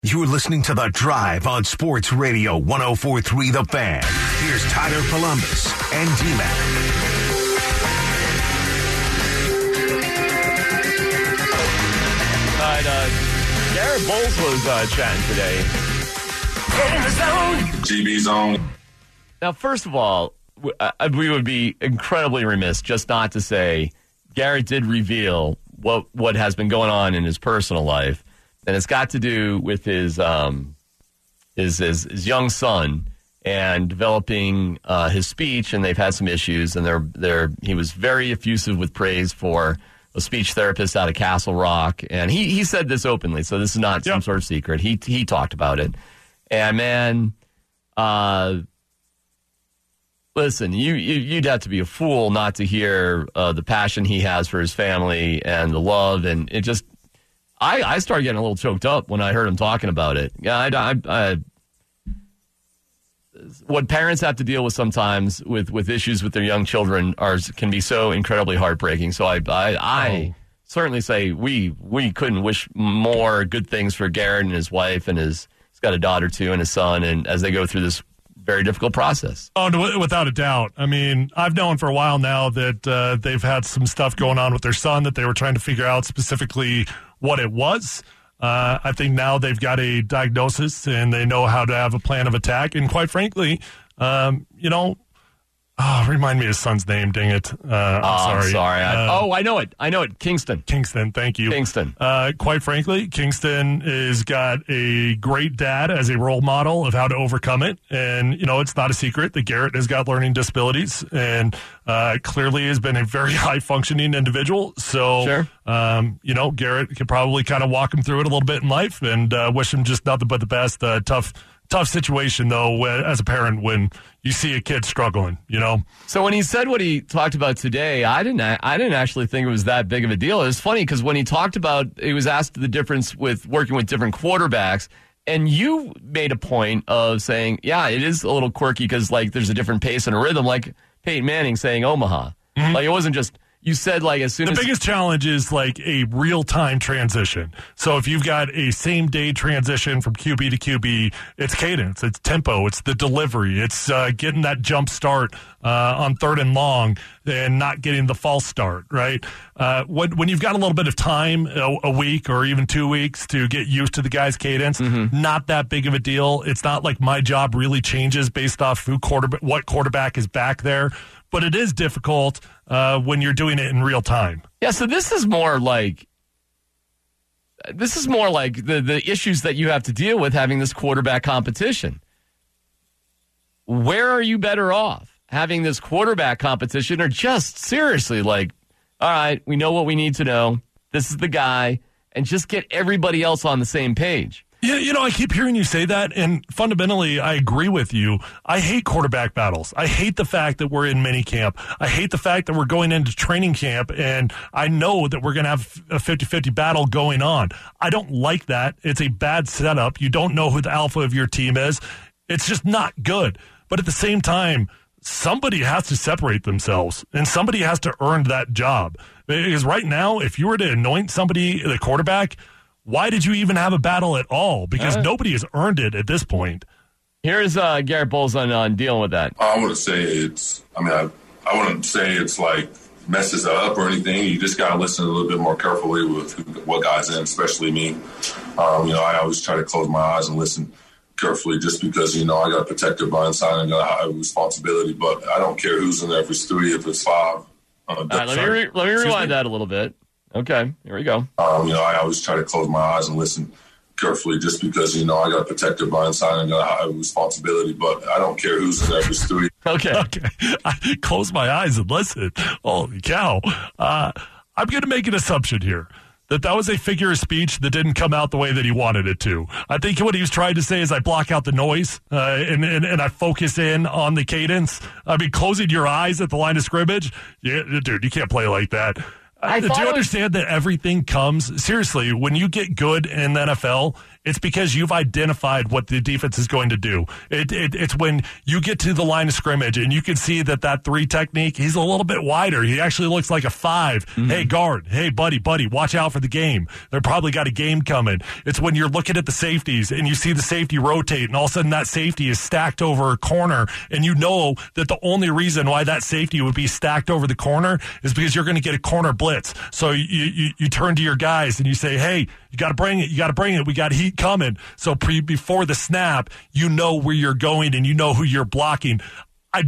You're listening to The Drive on Sports Radio 104.3 The Fan. Here's Tyler Columbus and T-Mac. All right, Garrett Bowles was chatting today. Get in the zone. GB zone. Now, first of all, we would be incredibly remiss just not to say Garrett did reveal what has been going on in his personal life, and it's got to do with his young son and developing his speech, and they've had some issues, and he was very effusive with praise for a speech therapist out of Castle Rock, and he said this openly, so this is not some sort of secret. He talked about it, and man, listen, you'd have to be a fool not to hear the passion he has for his family and the love, and it just, I started getting a little choked up when I heard him talking about it. Yeah, what parents have to deal with sometimes with issues with their young children can be so incredibly heartbreaking. So I certainly say we couldn't wish more good things for Garrett and his wife, and he's got a daughter too, and his son, and as they go through this very difficult process. Oh, without a doubt. I mean, I've known for a while now that they've had some stuff going on with their son that they were trying to figure out specifically what it was. I think now they've got a diagnosis and they know how to have a plan of attack. And quite frankly, remind me of his son's name, dang it. I'm sorry. I know it. Kingston, thank you. Kingston. Quite frankly, Kingston has got a great dad as a role model of how to overcome it. And, it's not a secret that Garrett has got learning disabilities and clearly has been a very high-functioning individual. So, sure. Garrett could probably kind of walk him through it a little bit in life and wish him just nothing but the best. Tough situation, though, as a parent when you see a kid struggling, So when he said what he talked about today, I didn't actually think it was that big of a deal. It was funny because when he talked about, he was asked the difference with working with different quarterbacks, and you made a point of saying, yeah, it is a little quirky because, there's a different pace and a rhythm, like Peyton Manning saying Omaha. Mm-hmm. It wasn't just... You said, as soon as... The biggest challenge is, a real-time transition. So if you've got a same-day transition from QB to QB, it's cadence, it's tempo, it's the delivery, it's getting that jump start on 3rd and long and not getting the false start, right? When you've got a little bit of time, a week or even 2 weeks to get used to the guy's cadence, not that big of a deal. It's not like my job really changes based off what quarterback is back there. But it is difficult when you're doing it in real time. Yeah, so this is more like the issues that you have to deal with having this quarterback competition. Where are you better off? Having this quarterback competition or just seriously all right, we know what we need to know. This is the guy, and just get everybody else on the same page. Yeah, I keep hearing you say that, and fundamentally, I agree with you. I hate quarterback battles. I hate the fact that we're in minicamp. I hate the fact that we're going into training camp, and I know that we're going to have a 50-50 battle going on. I don't like that. It's a bad setup. You don't know who the alpha of your team is. It's just not good. But at the same time, somebody has to separate themselves, and somebody has to earn that job. Because right now, if you were to anoint somebody the quarterback, why did you even have a battle at all? Because nobody has earned it at this point. Here's Garrett Bowles on dealing with that. I wouldn't say I wouldn't say it's messes up or anything. You just got to listen a little bit more carefully with what guys in, especially me. I always try to close my eyes and listen carefully just because, I got to protect their blind side and I got a high responsibility. But I don't care who's in there, if it's 3, if it's 5. All right, let me rewind that a little bit. Okay, here we go. I always try to close my eyes and listen carefully just because, I got to protect their blind side and I got a high responsibility. But I don't care who's in there, if it's 3. Okay. I close my eyes and listen. Holy cow. I'm going to make an assumption here that was a figure of speech that didn't come out the way that he wanted it to. I think what he was trying to say is I block out the noise and I focus in on the cadence. I mean, closing your eyes at the line of scrimmage, dude, you can't play like that. Do you understand that everything comes, seriously, when you get good in the NFL, It's because you've identified what the defense is going to do. It's when you get to the line of scrimmage and you can see that 3 technique, he's a little bit wider. He actually looks like a 5. Mm-hmm. Hey, guard. Hey, buddy, watch out for the game. They're probably got a game coming. It's when you're looking at the safeties and you see the safety rotate and all of a sudden that safety is stacked over a corner and you know that the only reason why that safety would be stacked over the corner is because you're going to get a corner blitz. So you turn to your guys and you say, hey, you got to bring it. We got heat coming. So before the snap, you know where you're going and you know who you're blocking. I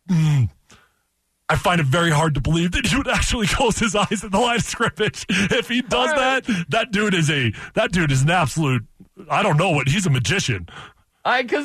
find it very hard to believe that he would actually close his eyes at the line of scrimmage. If he does that dude is an absolute, I don't know what, he's a magician. I think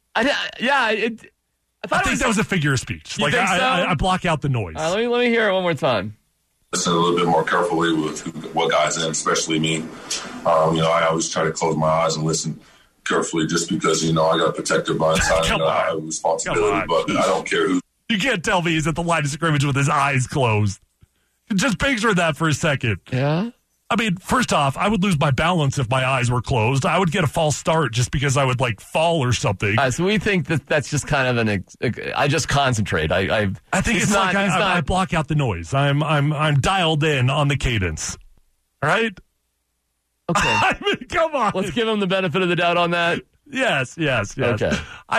that was a figure of speech. Like I block out the noise. Let me hear it one more time. Listen a little bit more carefully with what guys in, especially me. I always try to close my eyes and listen carefully just because, I got a protector by inside and I have a responsibility, but I don't care who. You can't tell me he's at the line of scrimmage with his eyes closed. Just picture that for a second. Yeah. I mean, first off, I would lose my balance if my eyes were closed. I would get a false start just because I would fall or something. So we think that's just kind of I just concentrate. I think it's like I block out the noise. I'm dialed in on the cadence. All right? Okay. I mean, come on. Let's give him the benefit of the doubt on that. Yes. Okay.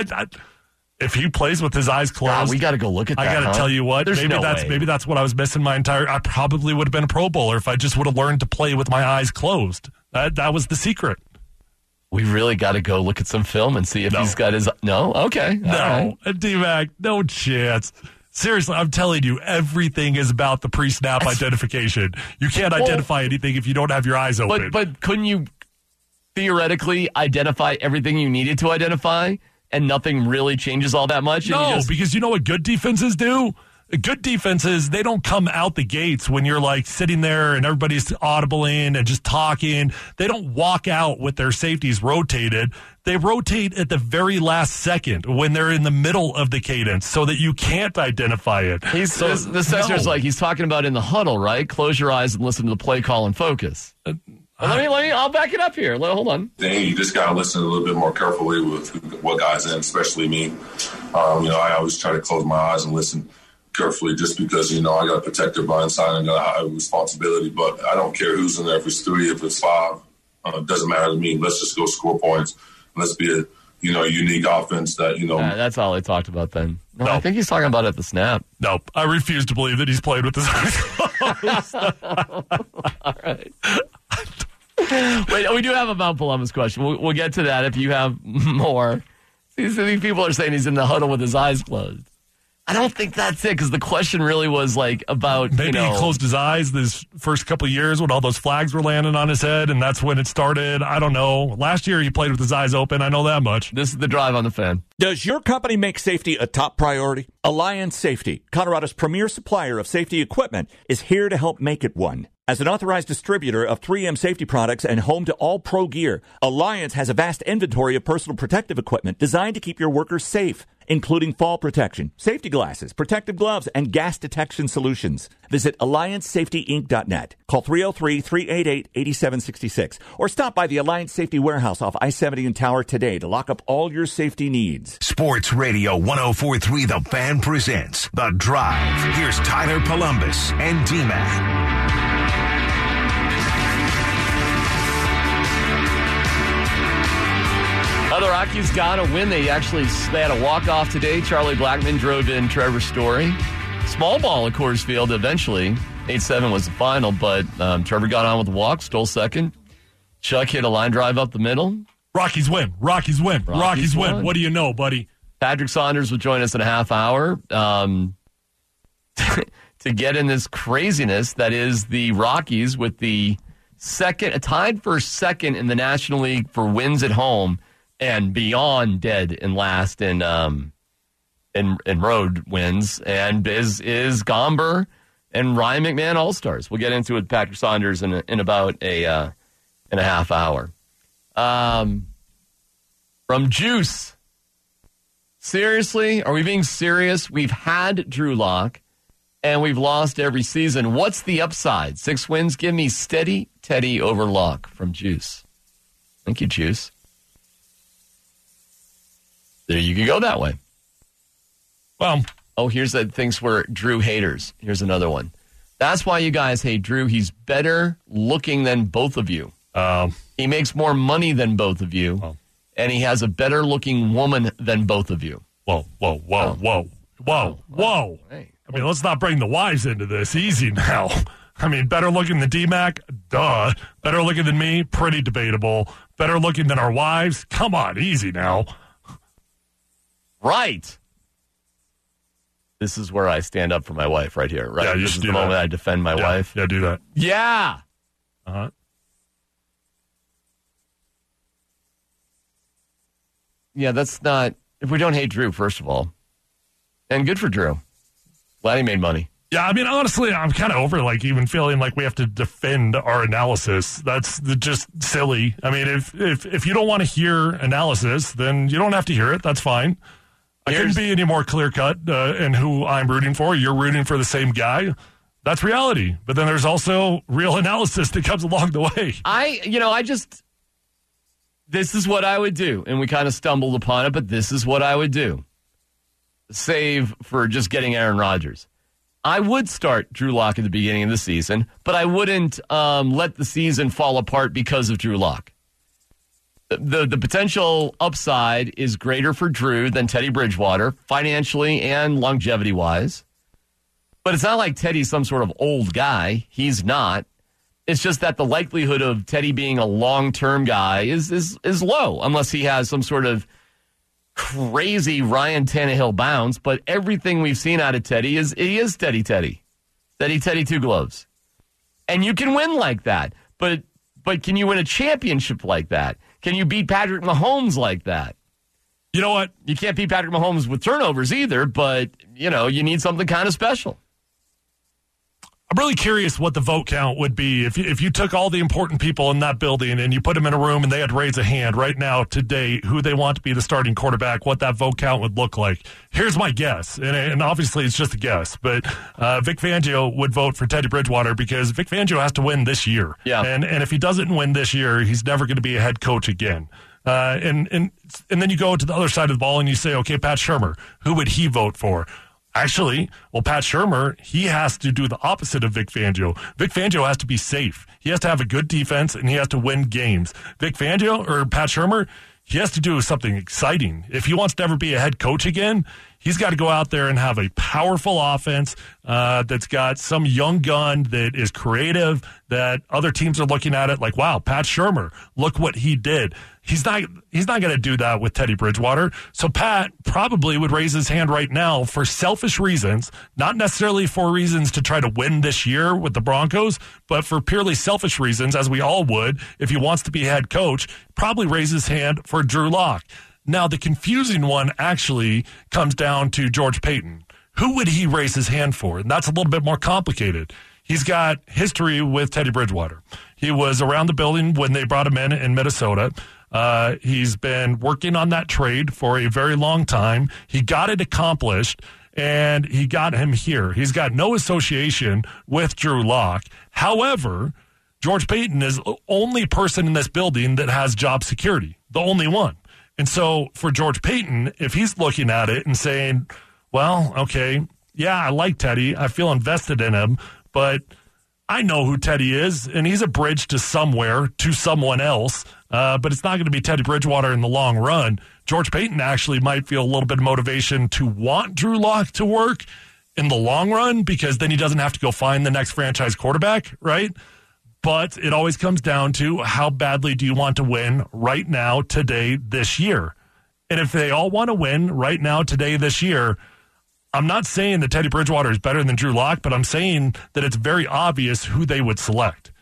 If he plays with his eyes closed, God, we got to go look at that. I got to tell you what, way. Maybe that's what I was missing my entire. I probably would have been a Pro Bowler if I just would have learned to play with my eyes closed. That was the secret. We really got to go look at some film and see if he's got his. No, okay, no, right. D-Mac, no chance. Seriously, I'm telling you, everything is about the pre-snap identification. You can't identify anything if you don't have your eyes open. But couldn't you theoretically identify everything you needed to identify? And nothing really changes all that much? No, because you know what good defenses do? Good defenses, they don't come out the gates when you're sitting there and everybody's audibling and just talking. They don't walk out with their safeties rotated. They rotate at the very last second when they're in the middle of the cadence so that you can't identify it. The Sexer's he's talking about in the huddle, right? Close your eyes and listen to the play call and focus. Let me. I'll back it up here. Hold on. You just got to listen a little bit more carefully with what guys in, especially me. I always try to close my eyes and listen carefully just because, I got a protector by inside and I have a responsibility. But I don't care who's in there, if it's 3, if it's 5. It doesn't matter to me. Let's just go score points. Let's be a unique offense that, That's all I talked about then. No, nope. I think he's talking about it at the snap. Nope. I refuse to believe that he's played with his eyes closed. All right. Wait, we do have a Mount Columbus question. We'll get to that if you have more. These people are saying he's in the huddle with his eyes closed. I don't think that's it, because the question really was about maybe he closed his eyes this first couple of years when all those flags were landing on his head, and that's when it started. I don't know. Last year he played with his eyes open. I know that much. This is the Drive on the Fan. Does your company make safety a top priority? Alliance Safety, Colorado's premier supplier of safety equipment, is here to help make it one. As an authorized distributor of 3M safety products and home to all pro gear, Alliance has a vast inventory of personal protective equipment designed to keep your workers safe, including fall protection, safety glasses, protective gloves, and gas detection solutions. Visit AllianceSafetyInc.net. Call 303-388-8766 or stop by the Alliance Safety Warehouse off I-70 and Tower today to lock up all your safety needs. Sports Radio 104.3 The Fan presents The Drive. Here's Tyler Columbus and D-Mac. The Rockies got a win. They had a walk-off today. Charlie Blackmon drove in Trevor Story. Small ball at Coors Field eventually. 8-7 was the final, but Trevor got on with the walk, stole second. Chuck hit a line drive up the middle. Rockies win. Rockies win. What do you know, buddy? Patrick Saunders will join us in a half hour to get in this craziness that is the Rockies with the tied for second in the National League for wins at home. And beyond dead in last in road wins, and is Gomber and Ryan McMahon All-Stars. We'll get into it with Patrick Saunders in about in a half hour. From Juice, seriously, are we being serious? We've had Drew Lock, and we've lost every season. What's the upside? 6 wins. Give me steady Teddy over Lock from Juice. Thank you, Juice. There, you can go that way. Well, here's the things for Drew haters. Here's another one. That's why you guys hate Drew. He's better looking than both of you. He makes more money than both of you, and he has a better looking woman than both of you. Whoa. Hey. I mean, let's not bring the wives into this. Easy now. I mean, better looking than D-Mac? Duh. Better looking than me? Pretty debatable. Better looking than our wives? Come on, easy now. Right. This is where I stand up for my wife right here, right? Yeah, you this should is do the that. moment I defend my wife. Yeah, do that. Yeah. Uh-huh. Yeah, that's not... If we don't hate Drew, first of all. And good for Drew. Glad he made money. Yeah, I mean, honestly, I'm kind of over even feeling like we have to defend our analysis. That's just silly. I mean, if you don't want to hear analysis, then you don't have to hear it. That's fine. I couldn't be any more clear-cut in who I'm rooting for. You're rooting for the same guy. That's reality. But then there's also real analysis that comes along the way. This is what I would do. And we kind of stumbled upon it, but this is what I would do. Save for just getting Aaron Rodgers. I would start Drew Lock at the beginning of the season, but I wouldn't let the season fall apart because of Drew Lock. The potential upside is greater for Drew than Teddy Bridgewater, financially and longevity-wise. But it's not like Teddy's some sort of old guy. He's not. It's just that the likelihood of Teddy being a long-term guy is low, unless he has some sort of crazy Ryan Tannehill bounce. But everything we've seen out of Teddy is steady Teddy. Steady Teddy two gloves. And you can win like that. But can you win a championship like that? Can you beat Patrick Mahomes like that? You know what? You can't beat Patrick Mahomes with turnovers either, but, you need something kind of special. I'm really curious what the vote count would be if you took all the important people in that building and you put them in a room and they had to raise a hand right now today who they want to be the starting quarterback, what that vote count would look like. Here's my guess, and obviously it's just a guess, but Vic Fangio would vote for Teddy Bridgewater because Vic Fangio has to win this year. Yeah. And if he doesn't win this year, he's never going to be a head coach again. And then you go to the other side of the ball and you say, okay, Pat Shurmur, who would he vote for? Actually, Pat Shurmur, he has to do the opposite of Vic Fangio. Vic Fangio has to be safe. He has to have a good defense, and he has to win games. Vic Fangio, or Pat Shurmur, he has to do something exciting. If he wants to ever be a head coach again, he's got to go out there and have a powerful offense that's got some young gun that is creative, that other teams are looking at it like, wow, Pat Shurmur, look what he did. He's not going to do that with Teddy Bridgewater. So Pat probably would raise his hand right now for selfish reasons, not necessarily for reasons to try to win this year with the Broncos, but for purely selfish reasons, as we all would, if he wants to be head coach, probably raise his hand for Drew Lock. Now, the confusing one actually comes down to George Paton. Who would he raise his hand for? And that's a little bit more complicated. He's got history with Teddy Bridgewater. He was around the building when they brought him in Minnesota. He's been working on that trade for a very long time. He got it accomplished, and he got him here. He's got no association with Drew Lock. However, George Paton is the only person in this building that has job security, the only one. And so for George Paton, if he's looking at it and saying, well, okay, yeah, I like Teddy. I feel invested in him, but I know who Teddy is, and he's a bridge to somewhere, to someone else, but it's not going to be Teddy Bridgewater in the long run. George Paton actually might feel a little bit of motivation to want Drew Lock to work in the long run because then he doesn't have to go find the next franchise quarterback, right? But it always comes down to how badly do you want to win right now, today, this year. And if they all want to win right now, today, this year, I'm not saying that Teddy Bridgewater is better than Drew Lock, but I'm saying that it's very obvious who they would select.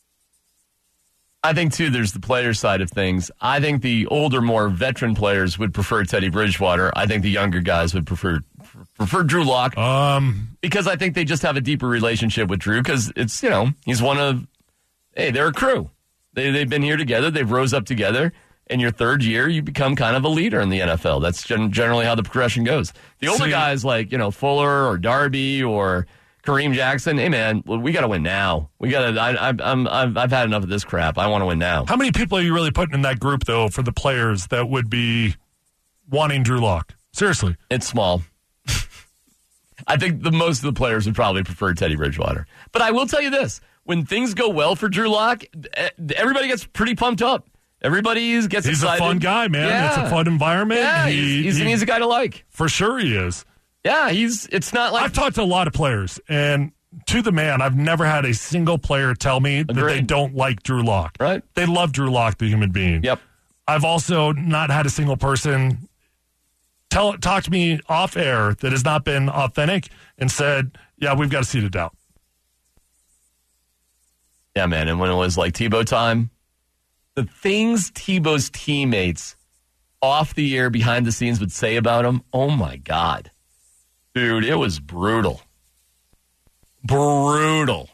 I think, too, there's the player side of things. I think the older, more veteran players would prefer Teddy Bridgewater. I think the younger guys would prefer Drew Lock. Because I think they just have a deeper relationship with Drew because it's, he's one of, hey, they're a crew. They've been here together. They've rose up together. In your third year, you become kind of a leader in the NFL. That's generally how the progression goes. The older guys like, Fuller or Darby or Kareem Jackson, hey man, we got to win now. We got to. I've had enough of this crap. I want to win now. How many people are you really putting in that group though for the players that would be wanting Drew Lock? Seriously, it's small. I think most of the players would probably prefer Teddy Bridgewater. But I will tell you this: when things go well for Drew Lock, everybody gets pretty pumped up. Everybody gets excited. He's a fun guy, man. Yeah. It's a fun environment. Yeah, he's a guy to like. For sure he is. Yeah, it's not like... I've talked to a lot of players, and to the man, I've never had a single player tell me that they don't like Drew Lock. Right. They love Drew Lock, the human being. Yep. I've also not had a single person talk to me off air that has not been authentic and said, yeah, we've got a seed of doubt. Yeah, man, and when it was like Tebow time, the things Tebow's teammates off the air, behind the scenes would say about him, oh my God. Dude, it was brutal. Brutal.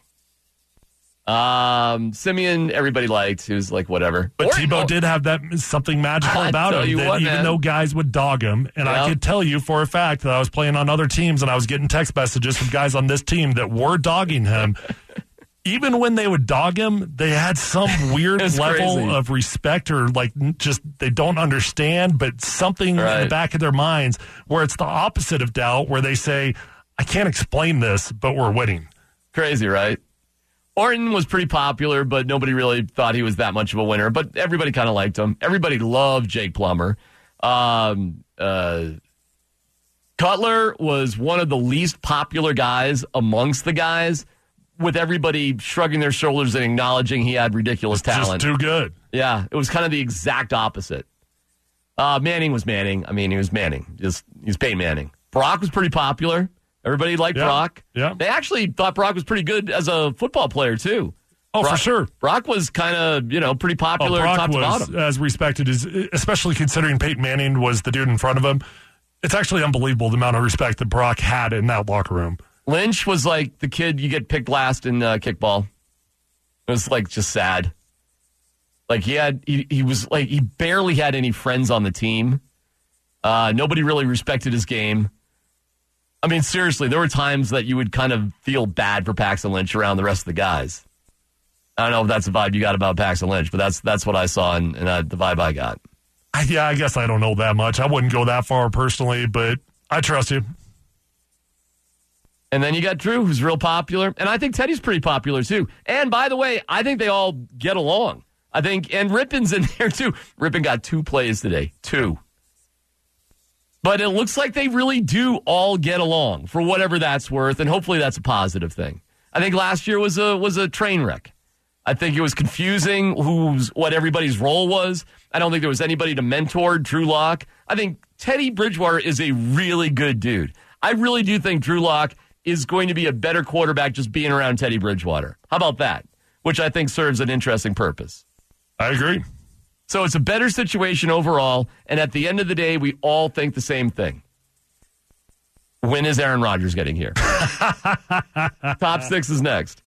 Simeon, everybody liked. He was like, whatever. But Tebow did have that something magical about him that even though guys would dog him, and I could tell you for a fact that I was playing on other teams and I was getting text messages from guys on this team that were dogging him. Even when they would dog him, they had some weird level of respect or like just they don't understand, but something in the back of their minds where it's the opposite of doubt, where they say, I can't explain this, but we're winning. Crazy, right? Orton was pretty popular, but nobody really thought he was that much of a winner. But everybody kind of liked him. Everybody loved Jake Plummer. Cutler was one of the least popular guys amongst the guys, with everybody shrugging their shoulders and acknowledging he had ridiculous talent. Just too good. Yeah, it was kind of the exact opposite. Manning was Manning. I mean, he was Manning. He's Peyton Manning. Brock was pretty popular. Everybody liked Brock. Yeah. They actually thought Brock was pretty good as a football player, too. Oh, for sure. Brock was kind of, pretty popular top to bottom. Brock was as respected as, especially considering Peyton Manning was the dude in front of him. It's actually unbelievable the amount of respect that Brock had in that locker room. Lynch was like the kid you get picked last in kickball. It was like just sad. Like he was like he barely had any friends on the team. Nobody really respected his game. I mean, seriously, there were times that you would kind of feel bad for Paxton Lynch around the rest of the guys. I don't know if that's the vibe you got about Paxton Lynch, but that's what I saw and the vibe I got. Yeah, I guess I don't know that much. I wouldn't go that far personally, but I trust you. And then you got Drew, who's real popular. And I think Teddy's pretty popular, too. And by the way, I think they all get along. And Rippin's in there, too. Rippin got 2 plays today. 2. But it looks like they really do all get along, for whatever that's worth. And hopefully that's a positive thing. I think last year was a train wreck. I think it was confusing what everybody's role was. I don't think there was anybody to mentor Drew Lock. I think Teddy Bridgewater is a really good dude. I really do think Drew Lock is going to be a better quarterback just being around Teddy Bridgewater. How about that? Which I think serves an interesting purpose. I agree. So it's a better situation overall, and at the end of the day, we all think the same thing. When is Aaron Rodgers getting here? Top 6 is next.